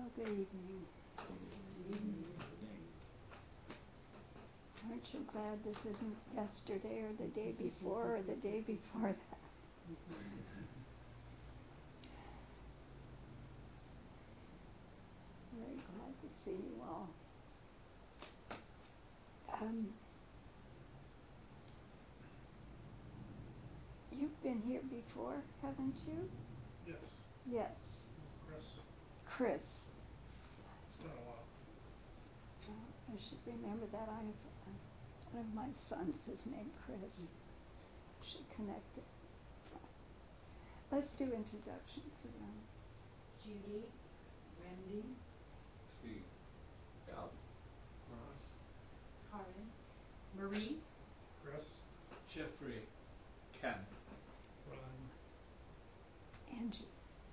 Well, good evening. Good evening. Aren't you glad this isn't yesterday or the day before or the day before that? Very glad to see you all. You've been here before, haven't you? Yes. Yes. Chris. It's been a while. I should remember that. I have one of my sons is named Chris. Should connect it. Let's do introductions again. Judy, Randy, Steve, Gal, Ross, Karen, Marie, Chris, Jeffrey, Ken. Ron, Angie.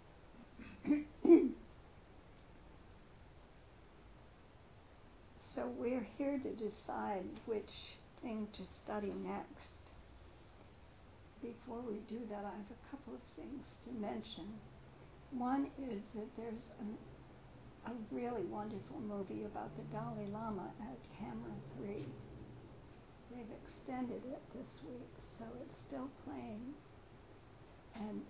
So we're here to decide which thing to study next. Before we do that, I have a couple of things to mention. One is that there's a really wonderful movie about the Dalai Lama at Camera 3. They've extended it this week, so it's still playing. And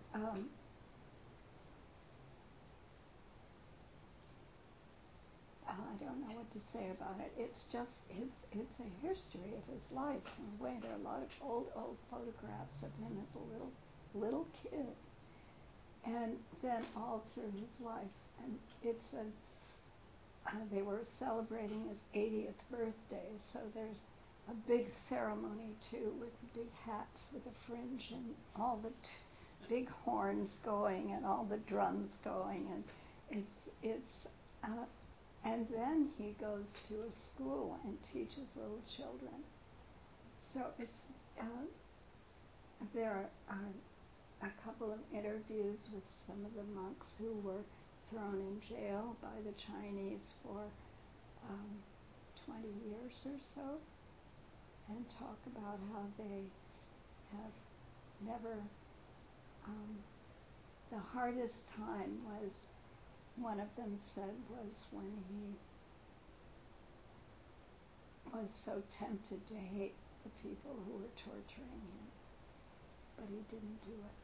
I don't know what to say about it. It's a history of his life in a way. There are a lot of old photographs of him as a little kid, and then all through his life. And it's they were celebrating his 80th birthday, so there's a big ceremony too, with big hats with a fringe and all the big horns going and all the drums going, and it's and then he goes to a school and teaches little children. So it's there are a couple of interviews with some of the monks who were thrown in jail by the Chinese for 20 years or so, and talk about how they have never, the hardest time was, one of them said, was when he was so tempted to hate the people who were torturing him, but he didn't do it.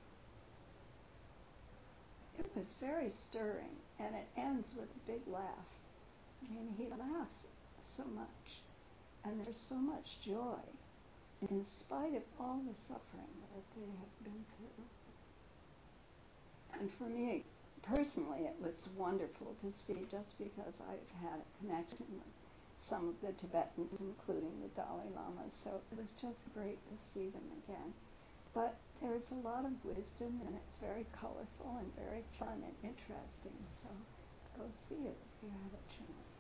It was very stirring, and it ends with a big laugh. I mean, he laughs so much, and there's so much joy, in spite of all the suffering that they have been through. And for me, personally, it was wonderful to see, just because I've had a connection with some of the Tibetans, including the Dalai Lama, so it was just great to see them again. But there's a lot of wisdom, and it's very colorful and very fun and interesting, so go see it if you have a chance.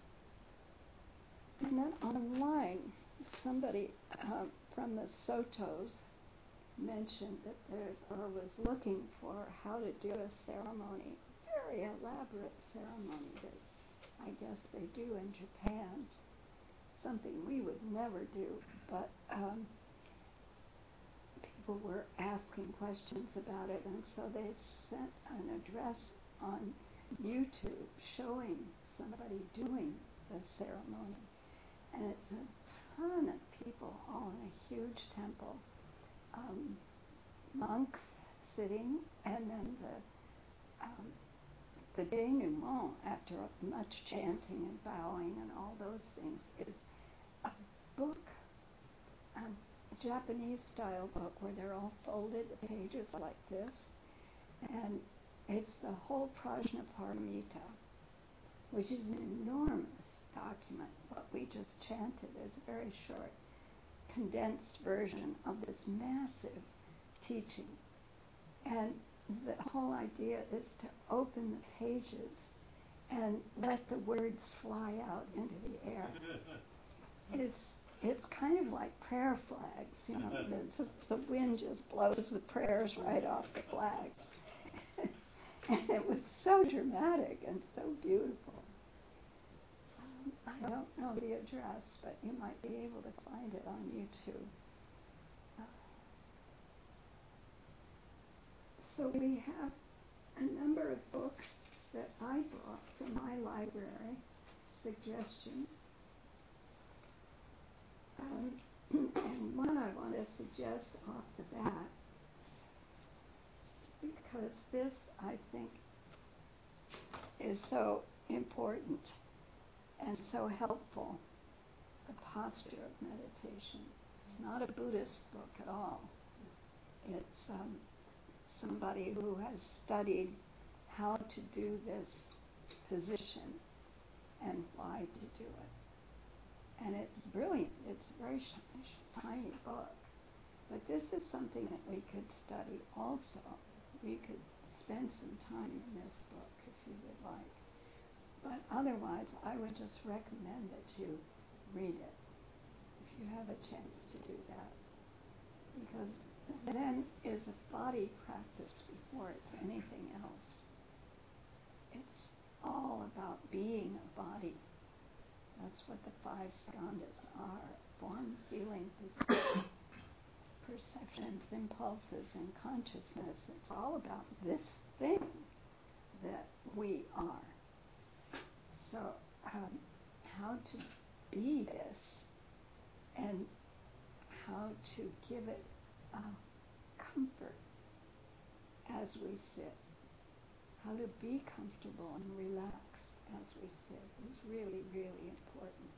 And then online, somebody from the Sotos mentioned that was looking for how to do a ceremony, a very elaborate ceremony that I guess they do in Japan, something we would never do, but people were asking questions about it, and so they sent an address on YouTube showing somebody doing the ceremony, and it's a ton of people all in a huge temple, monks sitting, and then the denouement, after much chanting and bowing and all those things, is a book, a Japanese-style book where they're all folded, the pages like this, and it's the whole Prajnaparamita, which is an enormous document. What we just chanted is a very short, condensed version of this massive teaching. And the whole idea is to open the pages and let the words fly out into the air. It's kind of like prayer flags, you know. The wind just blows the prayers right off the flags. And it was so dramatic and so beautiful. I don't know the address, but you might be able to find it on YouTube. So we have a number of books that I brought from my library, suggestions. And one I want to suggest off the bat, because this, I think, is so important and so helpful, the posture of meditation. It's not a Buddhist book at all. It's somebody who has studied how to do this position and why to do it. And it's brilliant. It's a very tiny book. But this is something that we could study also. We could spend some time in this book if you would like. But otherwise, I would just recommend that you read it if you have a chance to do that. Because Zen is a body practice before it's anything else. It's all about being a body. That's what the 5 skandhas are: form, feeling, perceptions, impulses, and consciousness. It's all about this thing that we are. So how to be this and how to give it comfort as we sit, how to be comfortable and relaxed as we sit is really, really important.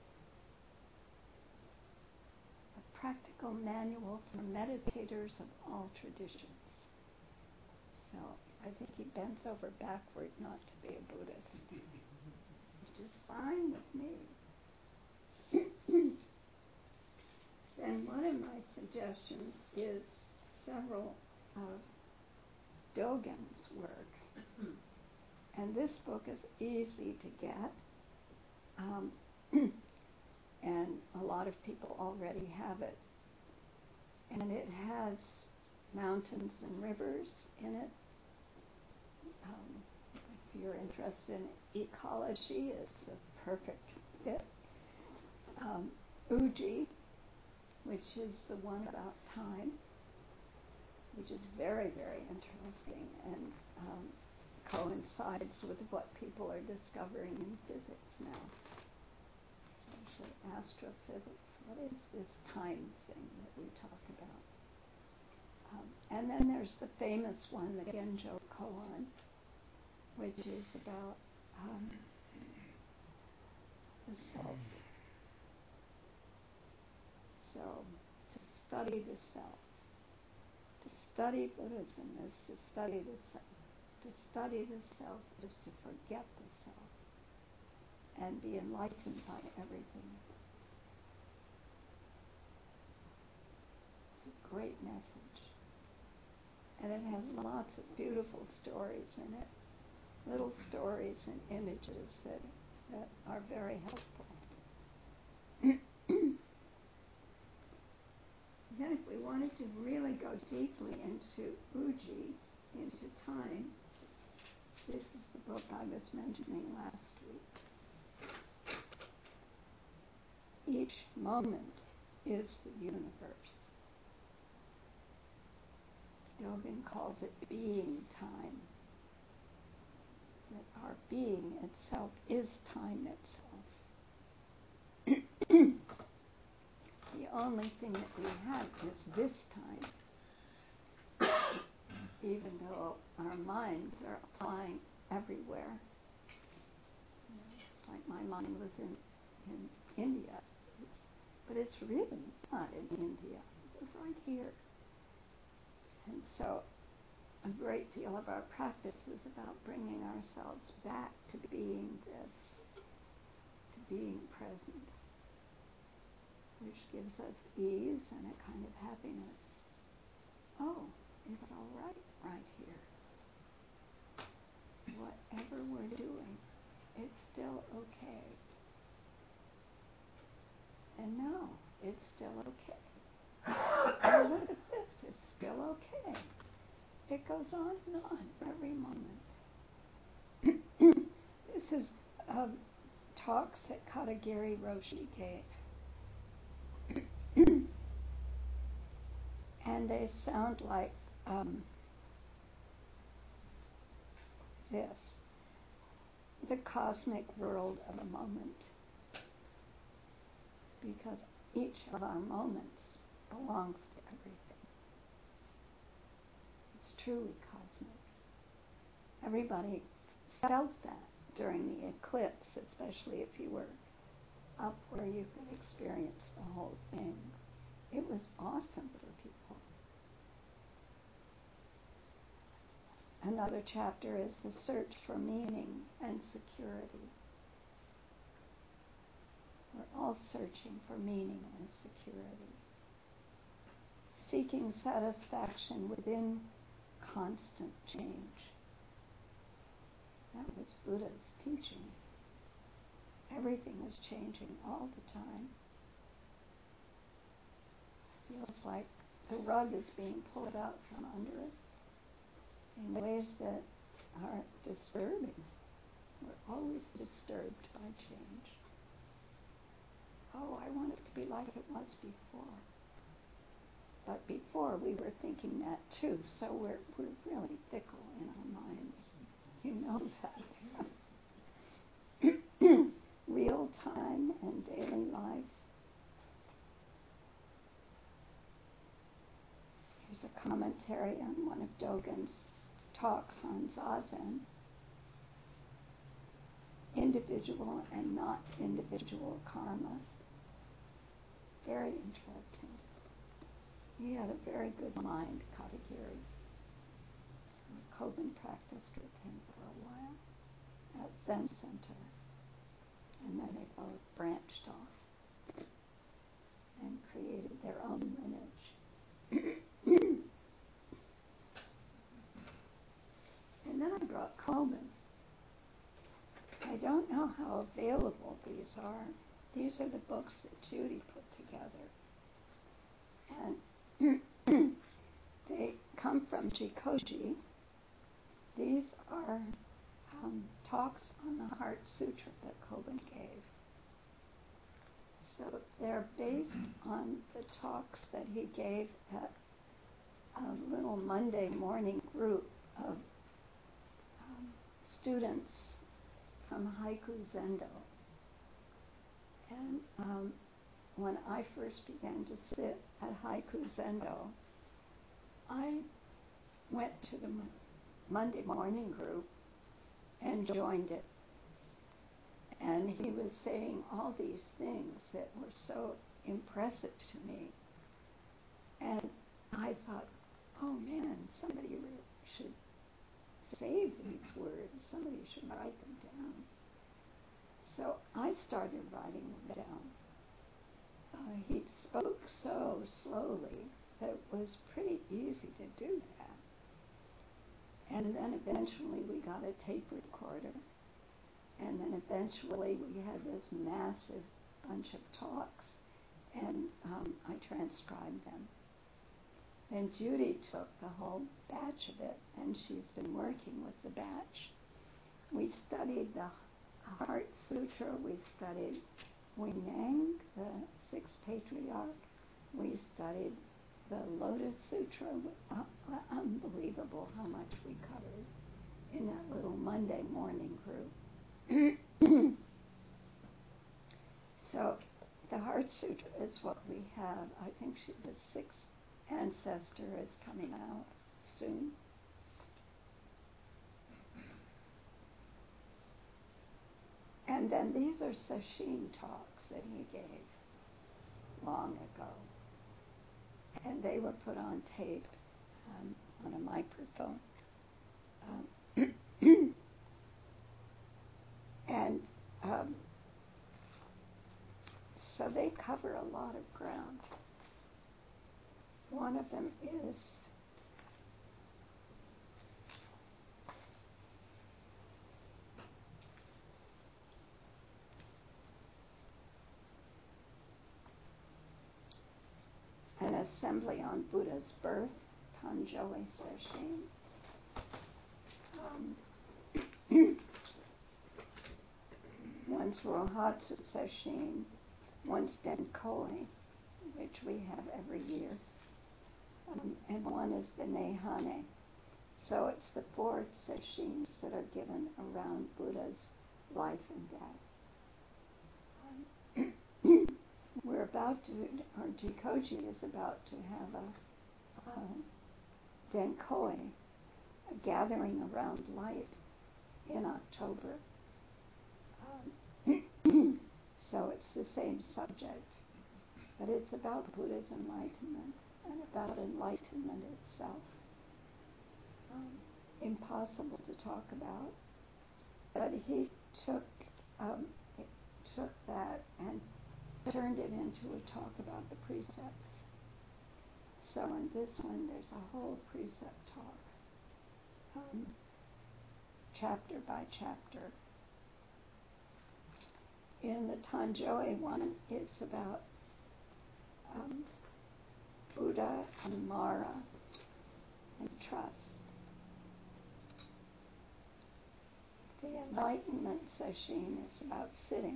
A practical manual for meditators of all traditions. So I think he bends over backward not to be a Buddhist, which is fine with me. And one of my suggestions is several of Dogen's work. And this book is easy to get. And a lot of people already have it. And it has mountains and rivers in it. If you're interested in ecology, it's a perfect fit. Uji, which is the one about time, which is very, very interesting and coincides with what people are discovering in physics now, especially astrophysics. What is this time thing that we talk about? And then there's the famous one, the Genjo Koan, which is about the self. So, to study the self. To study Buddhism is to study the self. To study the self is to forget the self and be enlightened by everything. It's a great message. And it has lots of beautiful stories in it. Little stories and images that are very helpful. Then if we wanted to really go deeply into Uji, into time, this is the book I was mentioning last week. Each moment is the universe. Dogen calls it being time. That our being itself is time itself. The only thing that we have is this time, even though our minds are applying everywhere. It's like my mind was in India, but it's really not in India. It's right here. And so a great deal of our practice is about bringing ourselves back to being this, to being present, which gives us ease and a kind of happiness. Oh, it's all right here. Whatever we're doing, it's still okay. And no, it's still okay. Oh, look at this, it's still okay. It goes on and on every moment. This is talks that Katagiri Roshi gave. And they sound like this. the cosmic world of a moment, because each of our moments belongs to everything. It's truly cosmic. Everybody felt that during the eclipse, especially if you were up where you could experience the whole thing. It was awesome for people. Another chapter is the search for meaning and security. We're all searching for meaning and security. Seeking satisfaction within constant change. That was Buddha's teaching. Everything was changing all the time. It feels like the rug is being pulled out from under us in ways that are disturbing. We're always disturbed by change. Oh, I want it to be like it was before. But before we were thinking that too, so we're really fickle in our minds. You know that. Real time and daily life. Here's a commentary on one of Dogen's talks on Zazen. Individual and not individual karma. Very interesting. He had a very good mind, Katagiri. Koben practiced with him for a while at Zen Center. And then they both branched off and created their own lineage. And then I brought Koben. I don't know how available these are. These are the books that Judy put together. And they come from Jikoji. These are talks on the Heart Sutra that Koben gave. So they're based on the talks that he gave at a little Monday morning group of students from Haiku Zendo. And when I first began to sit at Haiku Zendo, I went to the Monday morning group and joined it. And he was saying all these things that were so impressive to me. And I thought, oh man, somebody should save these words. Somebody should write them down. So I started writing them down. He spoke so slowly that it was pretty easy to do that. And then eventually we got a tape recorder. And then eventually we had this massive bunch of talks. And I transcribed them. And Judy took the whole batch of it, and she's been working with the batch. We studied the Heart Sutra. We studied Huineng, the Sixth Patriarch. We studied the Lotus Sutra. Unbelievable how much we covered in that little Monday morning group. So the Heart Sutra is what we have. I think the sixth ancestor is coming out soon. And then these are sesshin talks that he gave long ago. And they were put on tape on a microphone. And so they cover a lot of ground. One of them is an assembly on Buddha's birth, Tanjoi Sesshin. One's Rohatsu Sesshin, one's Denkoi, which we have every year, and one is the Nehane. So it's the four sesshins that are given around Buddha's life and death. We're about to, or Jikoji is about to have a Denkoi, a gathering around light in October. So it's the same subject, but it's about Buddha's enlightenment and about enlightenment itself. Impossible to talk about, but he took that and turned it into a talk about the precepts. So in this one, there's a whole precept talk, chapter by chapter. In the Tanjoi one, it's about Buddha and Mara and trust. The Enlightenment Sesshin is about sitting.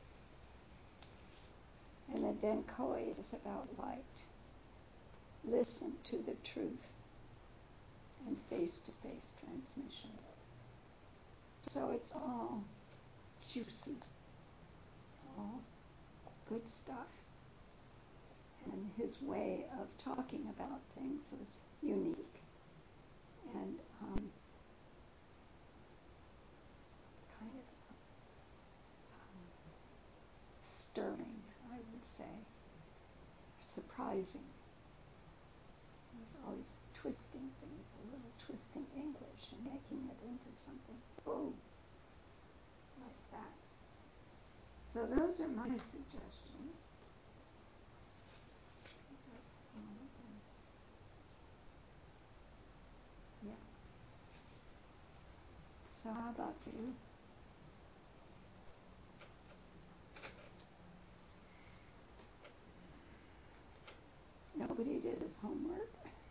And the Denkoi is about light. Listen to the truth and face-to-face transmission. So it's all juicy, all good stuff. And his way of talking about things was unique and kind of stirring, I would say, surprising. He was always twisting things, a little twisting English and making it into something, boom, like that. So those are my suggestions. That's all of them. Yeah. So how about you? Nobody did his homework.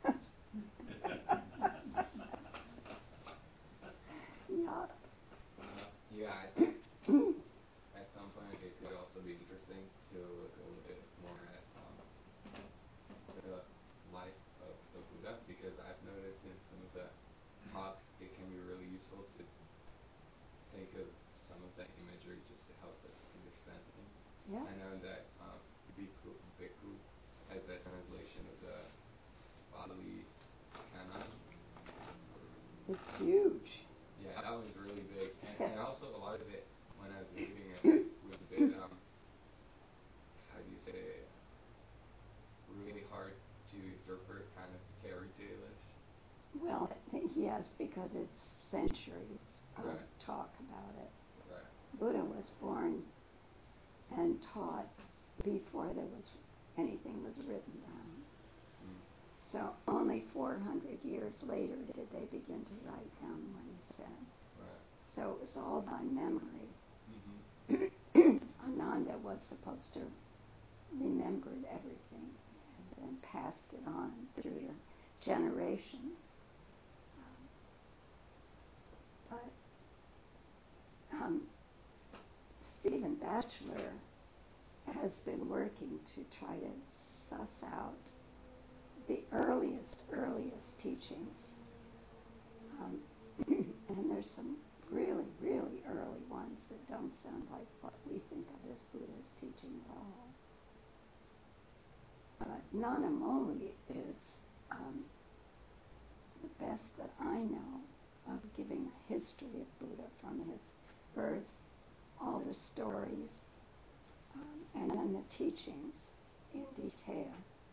Yeah. Yeah, I think at some point it could also be interesting to look a little bit more at the life of the Buddha, because I've noticed in some of the talks it can be really useful to think of some of that imagery just to help us understand things. Yes. I know that Bhikkhu has a translation of the Pali Canon. It's huge. Yeah, that one's really big. And also a lot of it, when I was reading it, was a bit, how do you say, really hard to interpret, kind of fairy tale-ish. Well, yes, because it's centuries of Right. talk about it. Right. Buddha was born and taught before anything was written down. Mm. So only 400 years later did they begin to write down what he said. Right. So it was all by memory. Mm-hmm. Ananda was supposed to remember everything and then passed it on through the generations. But Stephen Batchelor has been working to try to suss out the earliest teachings. And there's some really, really early ones that don't sound like what we think of as Buddha's teaching at all. But Nanamoli is the best that I know of giving a history of Buddha from his birth, all the stories, and then the teachings in detail.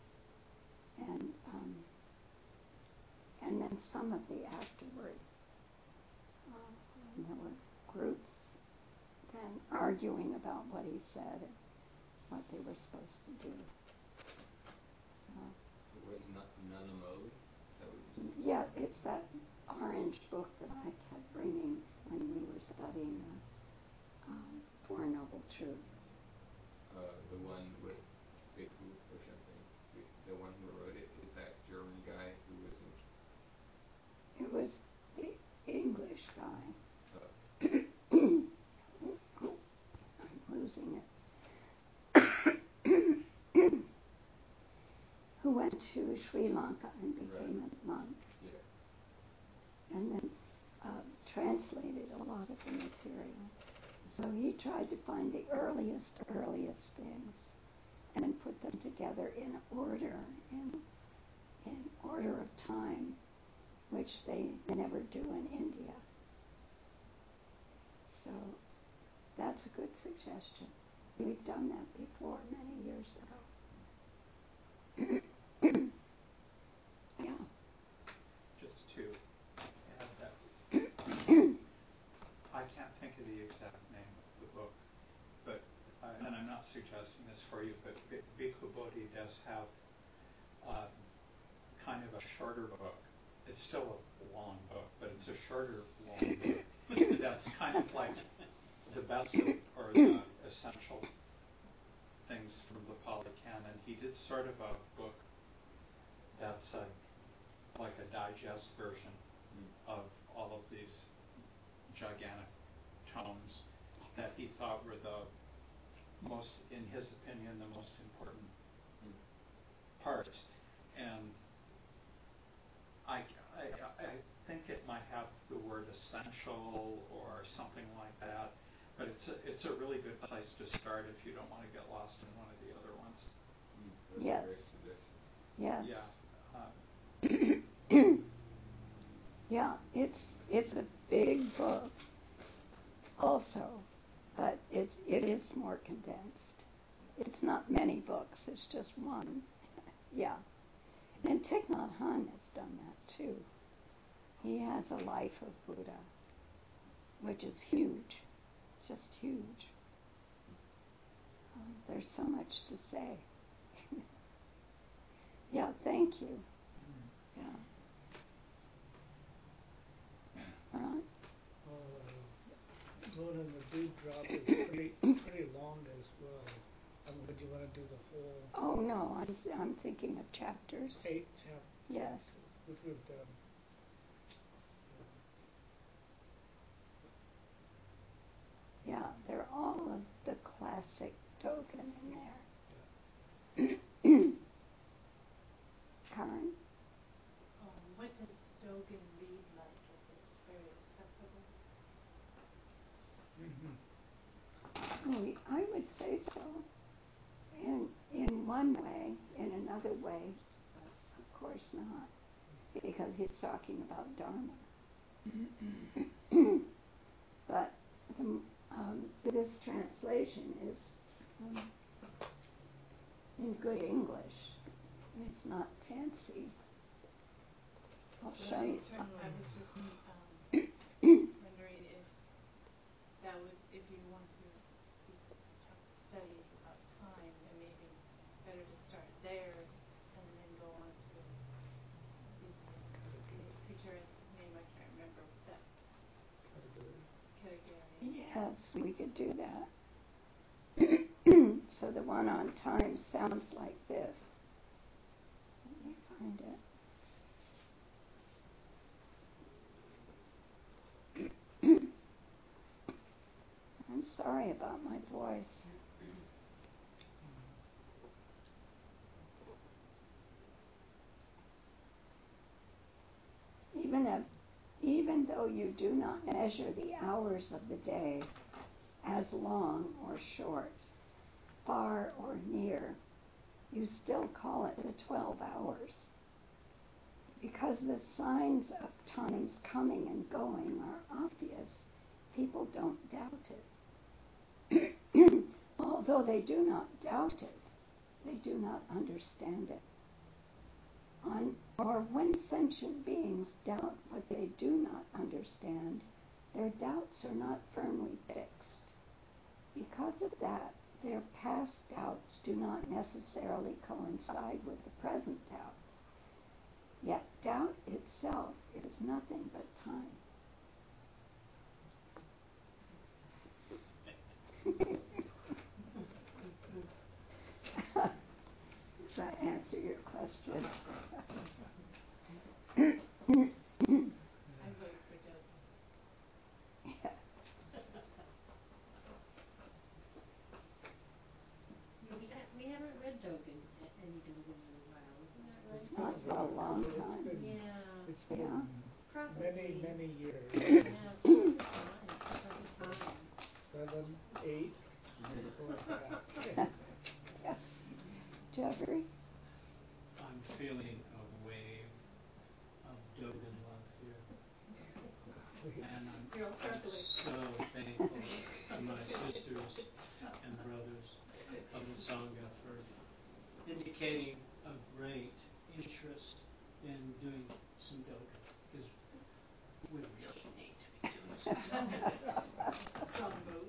And then some of the afterward, when there were groups then arguing about what he said and what they were supposed to do. What is Nanamoli? Is that what you said? Yeah, it's that orange book that I kept bringing when we were studying the Four Noble Truths. The one with Bhikkhu or something. The one who wrote it is that German guy who was in... It was the English guy. I'm losing it. Who went to Sri Lanka and became a monk. Yeah. And then translated a lot of the material. So he tried to find the earliest things and put them together in order, in order of time, which they never do in India. So that's a good suggestion. We've done that before many years ago. Yeah. Just to add that, I can't think of the exact name of the book, but, and I'm not suggesting this for you, but Bhikkhu Bodhi does have kind of a shorter book. It's still a long book, but it's a shorter, long book. That's kind of like the best or the essential things from the Pali Canon. He did sort of a book that's like a digest version of all of these gigantic tomes that he thought were the most, in his opinion, the most important parts. And I think it might have the word essential or something like that, but it's a really good place to start if you don't want to get lost in one of the other ones. Yes. Yes. Yeah. Yeah, it's a big book also, but it is more condensed. It's not many books, it's just one. Yeah. And Thich Nhat Hanh has done that too. He has a life of Buddha, which is huge, just huge. There's so much to say. Yeah, thank you. Yeah. All right. Moon and the Dewdrop is pretty long as well. Would you want to do the whole? Oh no, I'm thinking of chapters. 8 chapters. Yes. Which we've done. Yeah, they're all of the classic Dogen in there. Karen? What does Dogen read like? Is it very accessible? I would say so. In one way, in another way, of course not, because he's talking about Dharma. But this translation is in good English. It's not fancy. I'll show you. I was just wondering if that would, if you want to study about time, then maybe better to start there and then go on to the teacher's name. I can't remember that. Katagiri. Yes, we could do that. So the one on time sounds like this. Let me find it. I'm sorry about my voice. Even though you do not measure the hours of the day as long or short, far or near, you still call it the 12 hours. Because the signs of time's coming and going are obvious, people don't doubt it. Although they do not doubt it, they do not understand it. Or when sentient beings doubt what they do not understand, their doubts are not firmly fixed. Because of that, their past doubts do not necessarily coincide with the present doubt. Yet doubt itself is nothing but time. Does that answer your question? I vote for Dogen. Yeah. We haven't read Dogen, any Dogen in a while, isn't that right? Not for a long time. It's been Yeah. many years. Yeah, it's time. 7, 8, something like that. Jeffrey? I'm feeling a wave of Dogen love here. And You're all I'm circling. so thankful to my sisters and brothers of the Sangha for indicating a great interest in doing some Dogen, because we really need to be doing some Dogen. Strong vote.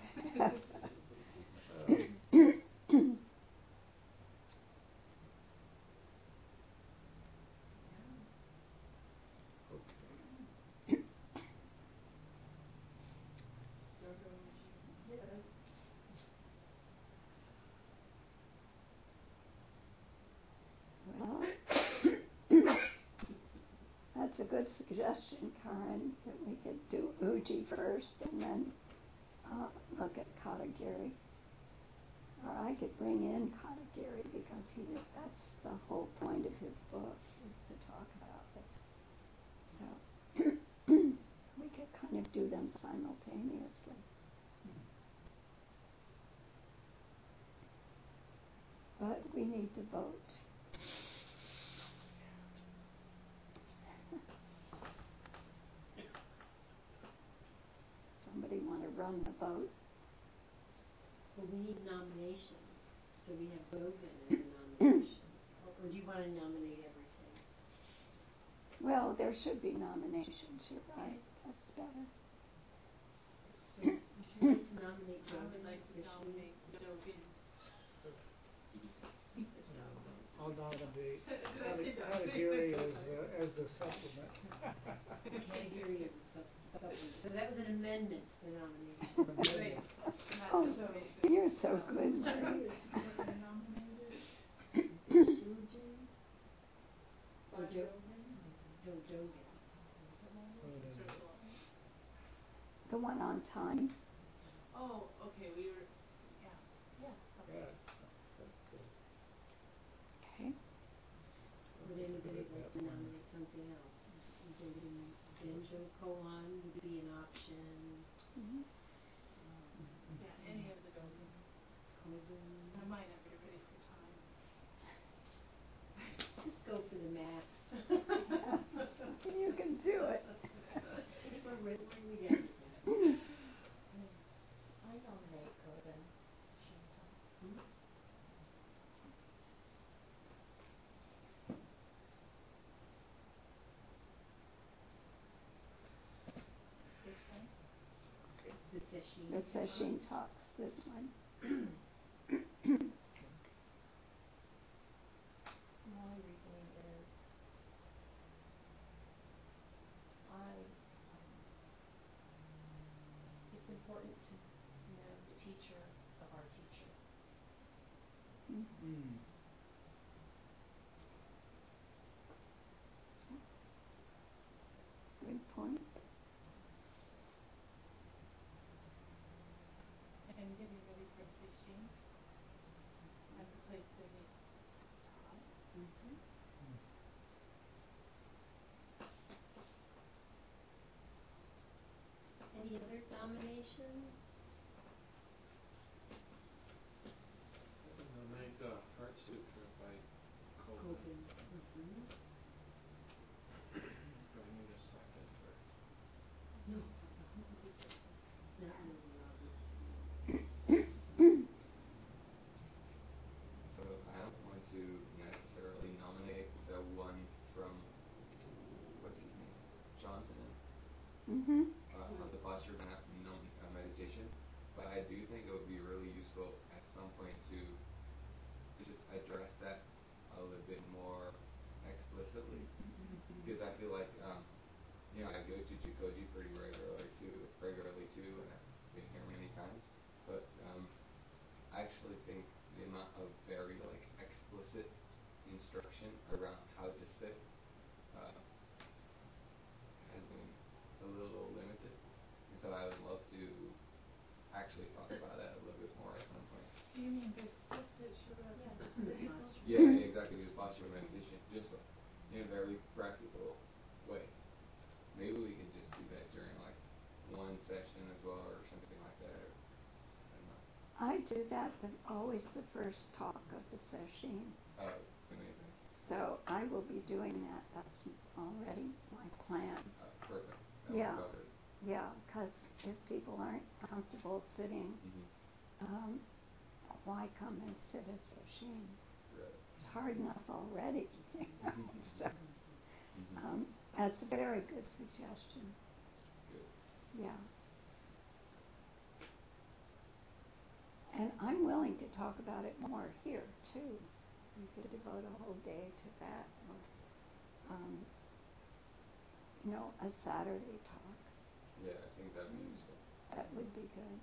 Well, that's a good suggestion, Karen, that we could do Uji first and then look at Katagiri. Or I could bring in Katagiri because that's the whole point of his book, is to talk about it. So we could kind of do them simultaneously. But we need to vote. Somebody want to run the vote? Well, we need nominations, so we have Dogen as a nomination. Or do you want to nominate everything? Well, there should be nominations, you're right. That's better. So would you like to nominate I Dogen? would like to nominate Dogen. I'll nominate Katagiri as the supplement. Category of supplement. So that was an amendment to the nomination. Right. Oh, So you're so good, Mary. Uji? Or Dogen? No, Dogen. circle. The one on time. Oh, okay, we were, yeah, yeah. Yeah, Okay. that's good. Okay. Would anybody like to nominate something else? Benjo koan would be an option. Mhm. Yeah, any of the Dogen. Kogan. I might not be ready for time. Just go for the max. You can do it. We're we got it. I nominate Kogan Shinto. This one? The session. The session talks, this one. My reasoning is it's important to know the teacher of our teacher. Mm. Good point. And getting ready for Sesshin at the place that he taught. Mm-hmm. Any other nominations? Nominate the Heart Sutra by Kogan. Kogan. Mm-hmm. Do I need a second or? No. It's not really obvious. So I don't want to necessarily nominate the one from, what's his name, Johnson, Mm-hmm. on the posture meditation, but I do think it would be really useful at some point to just address that a little bit more explicitly, because I feel like I go to Jikoji pretty regularly too, and I've been here many times, but I actually think the amount of very explicit instruction around how to sit has been a little limited, and so I would love to actually talk about that a little bit more at some point. Do you mean this book that showed up in this book? Yeah, exactly. The posture meditation, just in a very practical way. Maybe we can just do that during one session as well, or something like that. I do that, but always the first talk of the session. Oh, amazing. So I will be doing that. That's already my plan. Perfect. Yeah. Yeah, because if people aren't comfortable sitting, why come and sit at session? Right. It's hard enough already. So, that's a very good suggestion. Good. Yeah. And I'm willing to talk about it more here too. We could devote a whole day to that, or a Saturday talk. Yeah, I think that'd be useful. That would be good.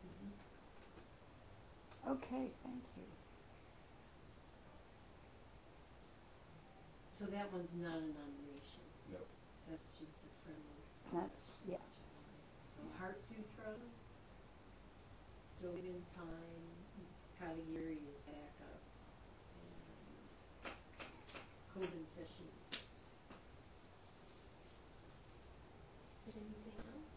Okay, thank you. So that one's not a nomination. No. That's just a friendly. That's, yeah. So Heart Sutra, Dogen Time, Katagiri is back up, and Koben Session. Anything else?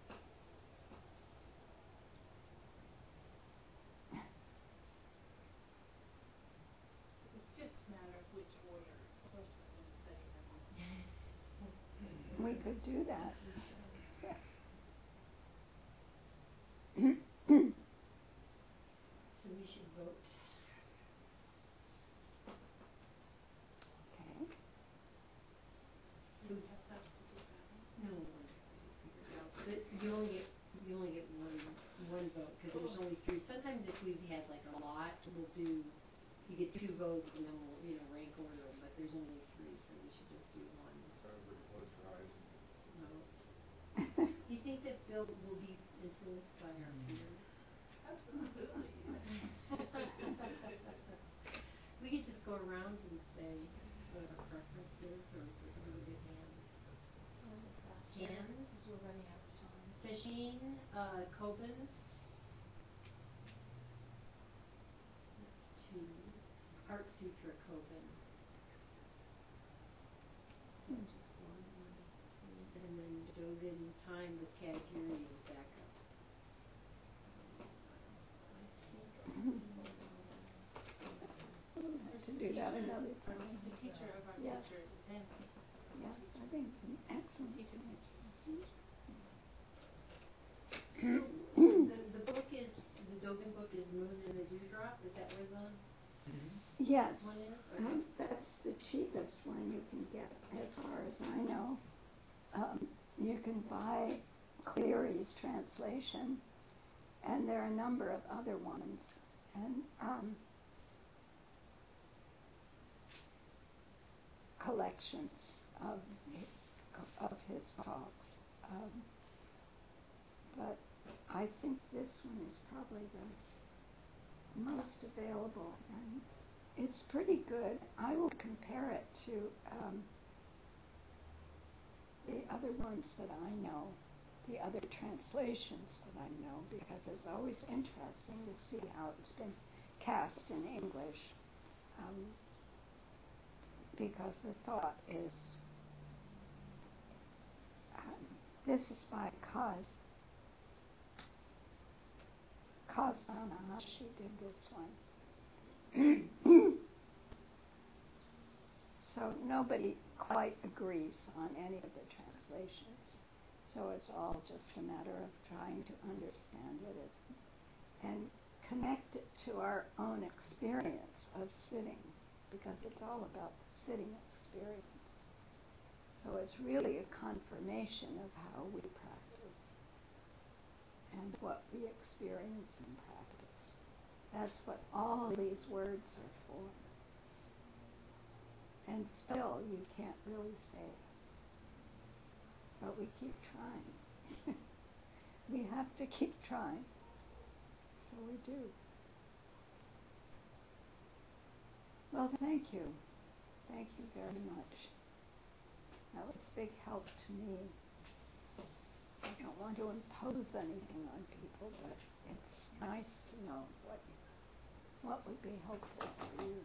It's just a matter of which order. Of course, we're going to study them all. We could do that. So we should vote. Okay. Do we have substitute ballots? No, we'll figure it out. But you only get one vote because there's only three. Sometimes if we've had like a lot, you get two votes and then we'll rank order them. But there's only three, so we should just do one. So everybody close their eyes and vote. Do you think that Bill will be influenced by our fears? Absolutely. We could just go around and say what our preference is, or if we're going to look at hands. A little bit faster. Hands. Because we're running out of time. Sesshin, Koben. That's two. Heart Sutra, Koben. Just one, two. And then Dogen Time with Katagiri is back up. To do that another time. The teacher of our Yes. teacher is Ben. Yes, I think it's an excellent Teacher. The book is, the Dogen book is Moon and the Dewdrop. Is that where the Yes. one is? Okay. That's the cheapest one you can get, as far as I know. You can buy Cleary's translation, and there are a number of other ones. And collections of his talks. But I think this one is probably the most available, and it's pretty good. I will compare it to the other ones that I know, the other translations that I know, because it's always interesting to see how it's been cast in English, because the thought is, this is by Kaz Tanahashi did this one. So nobody quite agrees on any of the translations. So it's all just a matter of trying to understand it and connect it to our own experience of sitting, because it's all about the sitting experience. So it's really a confirmation of how we practice and what we experience in practice. That's what all these words are for. And still, you can't really say it. But we keep trying. We have to keep trying. So we do. Well, thank you. Thank you very much. That was a big help to me. I don't want to impose anything on people, but it's nice to know what would be helpful for you.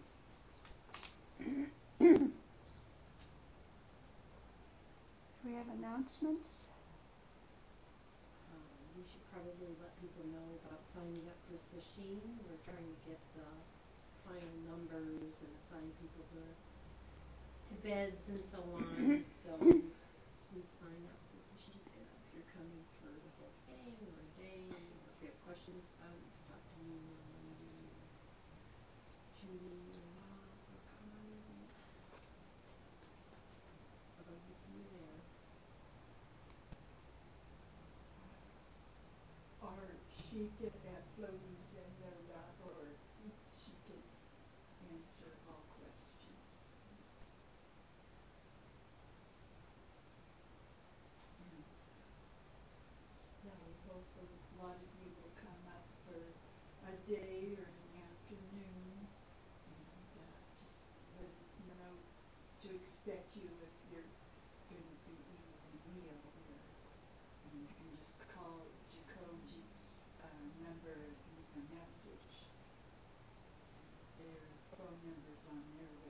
Do we have announcements? We should probably probably let people know about signing up for Sasheen. We're trying to get the final numbers and assign people to beds and so on. So please sign up for Tashika if you're coming for the whole thing or a day, or if you have questions about it, you can talk to me or Wendy or Judy or Rob or Connie. I'd love to see you there. Or Sheikah at floatingzendo.org. She can answer all questions. And yeah, we hope a lot of you will come up for a day or an afternoon and just let us know to expect you if you're going to be eating a meal here. And you can just call Jacoji's number and leave a message. Their phone number's on their